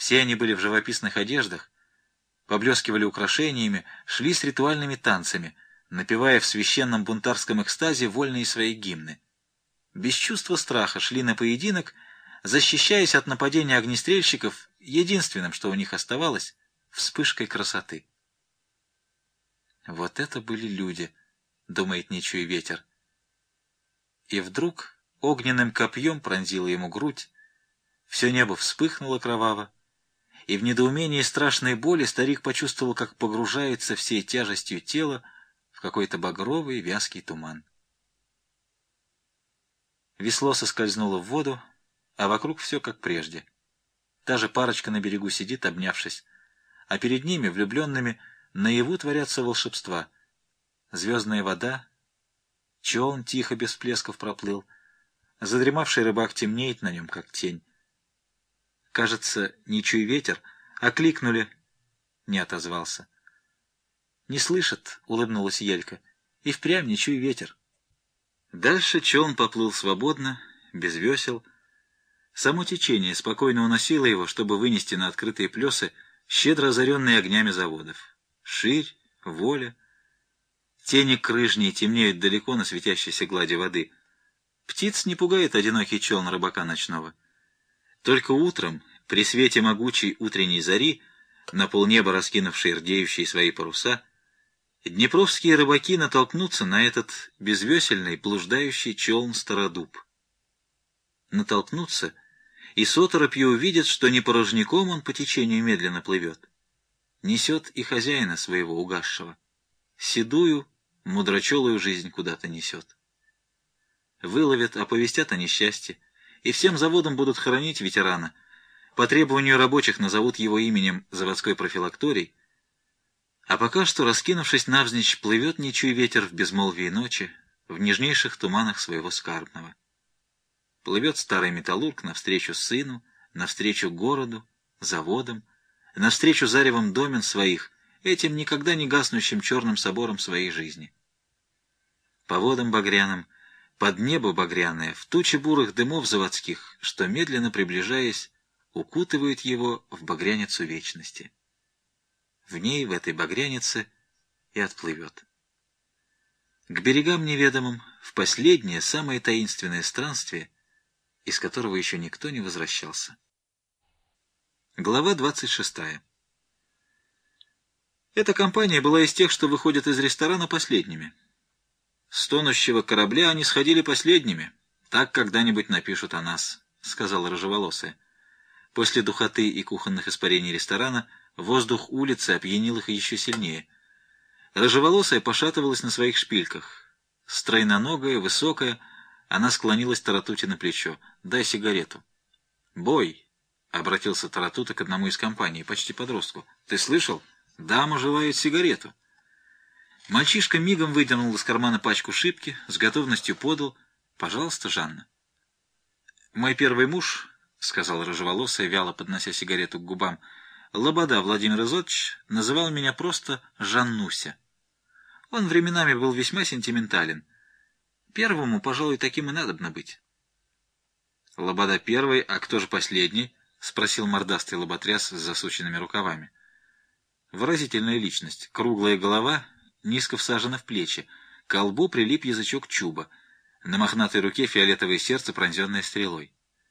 Все они были в живописных одеждах, поблескивали украшениями, шли с ритуальными танцами, напевая в священном бунтарском экстазе вольные свои гимны. Без чувства страха шли на поединок, защищаясь от нападения огнестрельщиков единственным, что у них оставалось, вспышкой красоты. «Вот это были люди», — думает нечуя ветер. И вдруг огненным копьем пронзила ему грудь, все небо вспыхнуло кроваво, и в недоумении страшной боли старик почувствовал, как погружается всей тяжестью тела в какой-то багровый вязкий туман. Весло соскользнуло в воду, а вокруг все как прежде. Та же парочка на берегу сидит, обнявшись, а перед ними, влюбленными, наяву творятся волшебства. Звездная вода, челн тихо без всплесков проплыл, задремавший рыбак темнеет на нем, как тень. Кажется, ничуй ветер, окликнули, не отозвался. «Не слышит», — улыбнулась Елька, — «и впрямь ничуй ветер». Дальше челн поплыл свободно, без весел. Само течение спокойно уносило его, чтобы вынести на открытые плесы, щедро озаренные огнями заводов. Ширь, воля. Тени крыжней темнеют далеко на светящейся глади воды. Птиц не пугает одинокий челн рыбака ночного. Только утром, при свете могучей утренней зари, на полнеба раскинувшие рдеющие свои паруса, днепровские рыбаки натолкнутся на этот безвесельный, блуждающий челн Стародуб. Натолкнутся и с оторопью увидят, что не порожняком он по течению медленно плывет. Несет и хозяина своего угасшего. Седую, мудрочелую жизнь куда-то несет. Выловят, оповестят о несчастье, и всем заводам будут хоронить ветерана. По требованию рабочих назовут его именем заводской профилакторий. А пока что, раскинувшись навзничь, плывет ничуй ветер в безмолвии ночи, в нежнейших туманах своего скарбного. Плывет старый металлург навстречу сыну, навстречу городу, заводам, навстречу заревам домен своих, этим никогда не гаснущим черным собором своей жизни. По водам багряным, под небо багряное, в тучи бурых дымов заводских, что, медленно приближаясь, укутывают его в багряницу вечности. В ней, в этой багрянице, и отплывет. К берегам неведомым, в последнее, самое таинственное странствие, из которого еще никто не возвращался. Глава 26. Эта компания была из тех, что выходят из ресторана последними. С тонущего корабля они сходили последними. Так когда-нибудь напишут о нас, — сказала рыжеволосая. После духоты и кухонных испарений ресторана воздух улицы опьянил их еще сильнее. Рыжеволосая пошатывалась на своих шпильках. Стройноногая, высокая, она склонилась Таратуте на плечо. «Дай сигарету». «Бой!» — обратился Таратута к одному из компаний, почти подростку. «Ты слышал? Дама желает сигарету». Мальчишка мигом выдернул из кармана пачку шипки, с готовностью подал. «Пожалуйста, Жанна». «Мой первый муж, — сказал рыжеволосая, вяло поднося сигарету к губам, — Лобода Владимир Изотович называл меня просто Жаннуся. Он временами был весьма сентиментален. Первому, пожалуй, таким и надобно быть». «Лобода первый, а кто же последний?» — спросил мордастый лоботряс с засученными рукавами. Выразительная личность, круглая голова, низко всажена в плечи, к лбу прилип язычок чуба, на мохнатой руке фиолетовое сердце, пронзенное стрелой.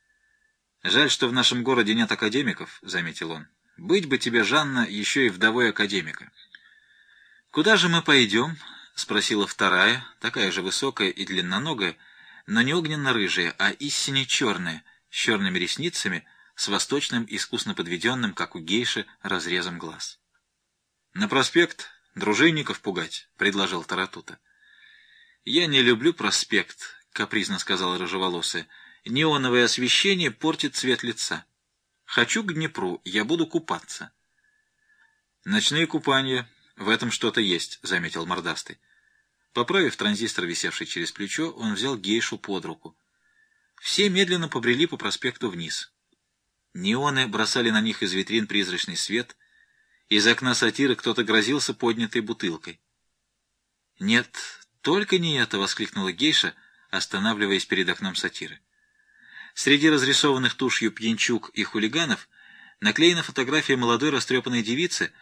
«Жаль, что в нашем городе нет академиков», — заметил он. «Быть бы тебе, Жанна, еще и вдовой академика». «Куда же мы пойдем?» — спросила вторая, такая же высокая и длинноногая, но не огненно-рыжая, а истинно черная, с черными ресницами, с восточным, искусно подведенным, как у гейши, разрезом глаз. «На проспект дружинников пугать», — предложил Таратута. «Я не люблю проспект», — капризно сказала рыжеволосая. «Неоновое освещение портит цвет лица. Хочу к Днепру, я буду купаться». «Ночные купания, в этом что-то есть», — заметил мордастый. Поправив транзистор, висевший через плечо, он взял гейшу под руку. Все медленно побрели по проспекту вниз. Неоны бросали на них из витрин призрачный свет. Из окна сатиры кто-то грозился поднятой бутылкой. «Нет, только не это!» — воскликнула гейша, останавливаясь перед окном сатиры. Среди разрисованных тушью пьянчуг и хулиганов Наклеена фотография молодой растрепанной девицы,